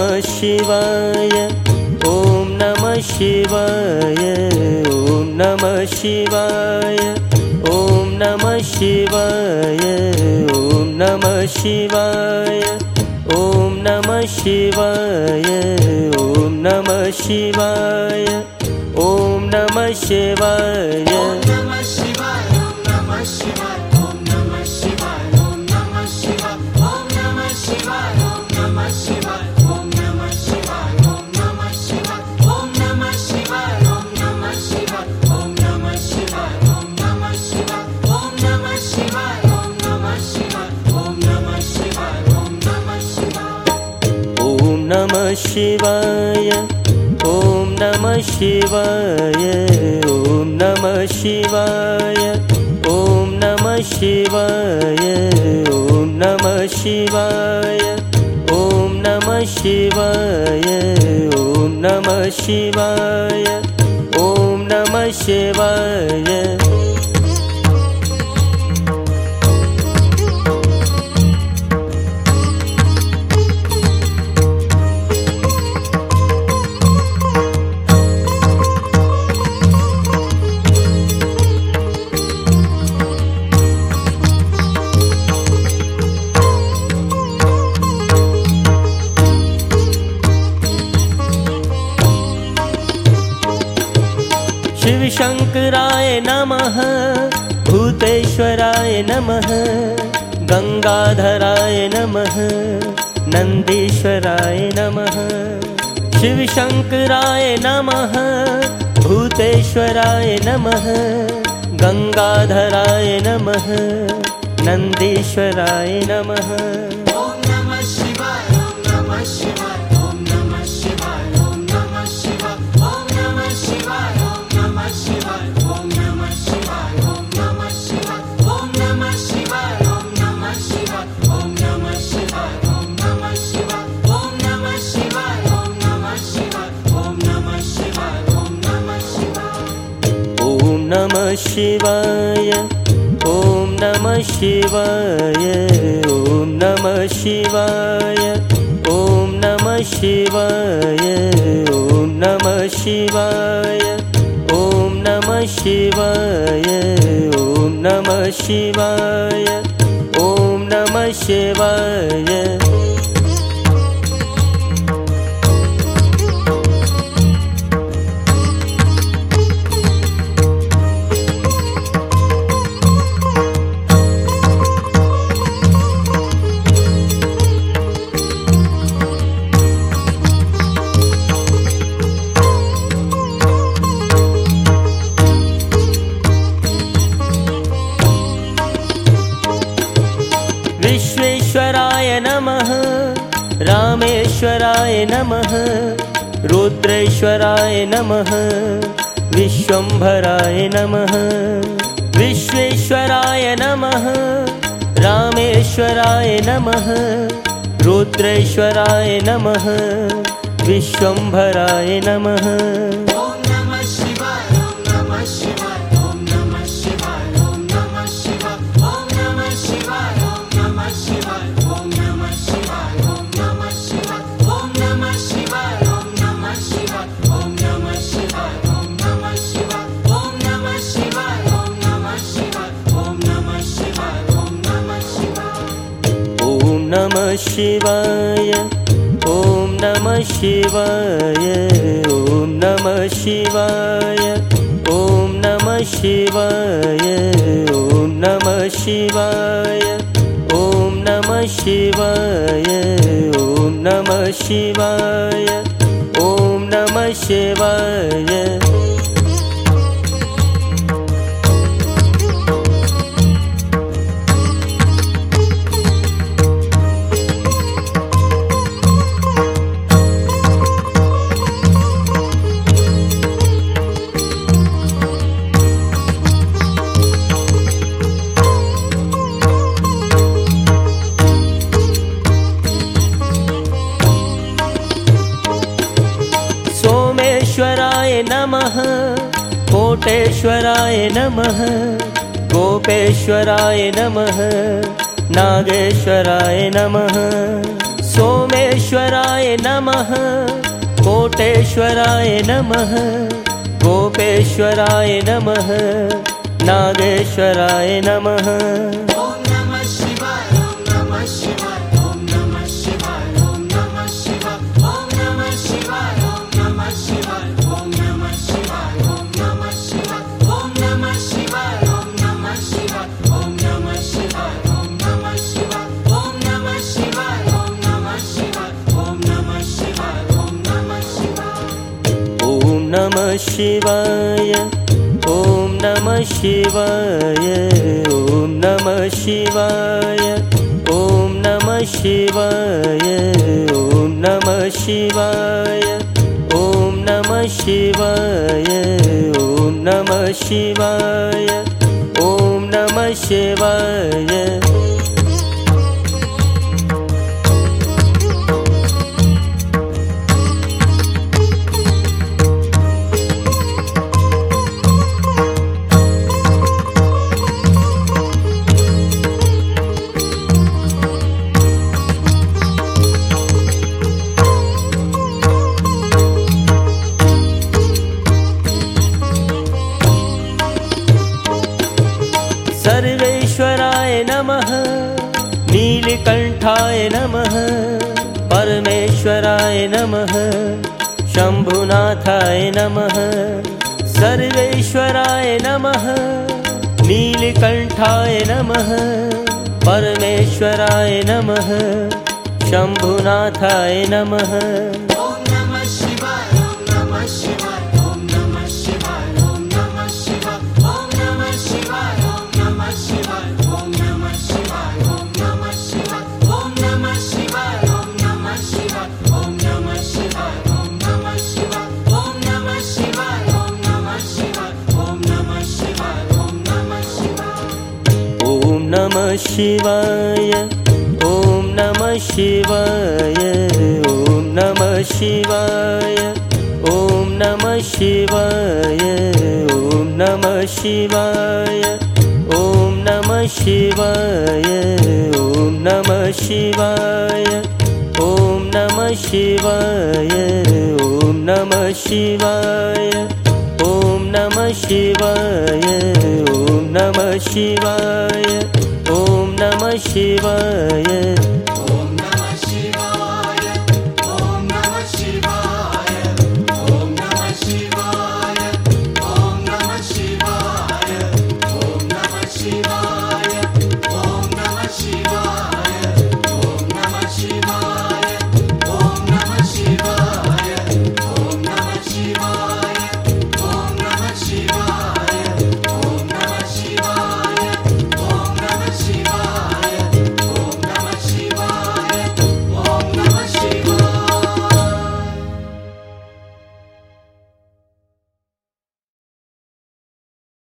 शिवाय, ॐ नमः शिवाय, ॐ नमः शिवाय, ॐ नमः शिवाय, ॐ नमः शिवाय, ॐ नमः शिवाय, ॐ नमः शिवाय, ॐ नमः शिवाय। नमः शिवाय, ॐ नमः शिवाय, ॐ नमः शिवाय, ॐ नमः शिवाय, ॐ नमः शिवाय, ॐ नमः शिवाय, ॐ नमः शिवाय, ॐ नमः शिवाय। शिव शंकराय नमः, भूतेश्वराय नमः, गंगाधराय नमः, नंदीश्वराय नमः। शिव शंकराय नमः, भूतेश्वराय नमः, गंगाधराय नमः, नंदीश्वराय नमः। नमः शिवाय, ॐ नमः शिवाय, ॐ नमः शिवाय, ॐ नमः शिवाय, ॐ नमः शिवाय, ॐ नमः शिवाय, ॐ नमः शिवाय, ॐ नमः शिवाय। विश्वेश्वराय नमः, रामेश्वराय नमः, रुद्रेश्वराय नमः, विश्वम्भराय नमः। विश्वेश्वराय नमः, रामेश्वराय नमः, रुद्रेश्वराय नमः, विश्वम्भराय नमः। नमः शिवाय, ॐ नमः शिवाय, ॐ नमः शिवाय, ॐ नमः शिवाय, ॐ नमः शिवाय, ॐ नमः शिवाय, ॐ नमः शिवाय, ॐ नमः शिवाय। सोमेश्वराय नमः, कोटेश्वराय नमः, गोपेश्वराय नमः, नागेश्वराय नमः। सोमेश्वराय योगेश्वराय नमः, कोटेश्वराय नमः, गोपेश्वराय नमः, नागेश्वराय नमः। ओम नमः शिवाय, ओम नमः शिवाय, ओम नमः शिवाय, ओम नमः शिवाय, ओम नमः शिवाय, ओम नमः शिवाय, ओम नमः शिवाय, ओम नमः शिवाय, ओम नमः शिवाय, ओम नमः शिवाय, ओम नमः शिवाय, ओम नमः शिवाय, ओम नमः शिवाय, ओम नमः शिवाय, ओम नमः शिवाय, ओम नमः शिवाय। ओम नमः शिवाय, ओम नमः शिवाय, ओम नमः शिवाय, ओम नमः शिवाय, ओम नमः शिवाय, ओम नमः शिवाय, ओम नमः शिवाय, ओम नमः शिवाय। सर्वेश्वराय नमः, नीलकंठाय नमः, परमेश्वराय नमः, शंभुनाथाय नमः। सर्वेश्वराय नमः, नीलकंठाय नमः, परमेश्वराय नमः, शंभुनाथाय नमः। ओम नमः शिवाय, ओम नमः शिवाय, ओम नमः शिवाय, ओम नमः शिवाय, ओम नमः शिवाय, ओम नमः शिवाय, ओम नमः शिवाय, ओम नमः शिवाय, ओम नमः शिवाय, ओम नमः शिवाय, ओम नमः शिवाय, ओम नमः शिवाय, ओम नमः शिवाय, ओम नमः शिवाय, ओम नमः शिवाय, ओम नमः शिवाय। ओम नमः शिवाय, ओम नमः शिवाय, ओम नमः शिवाय, ओम नमः शिवाय, ओम नमः शिवाय, ओम नमः शिवाय, ओम नमः शिवाय, ओम नमः शिवाय, ओम नमः शिवाय, ओम नमः शिवाय, ओम नमः शिवाय, ओम नमः शिवाय,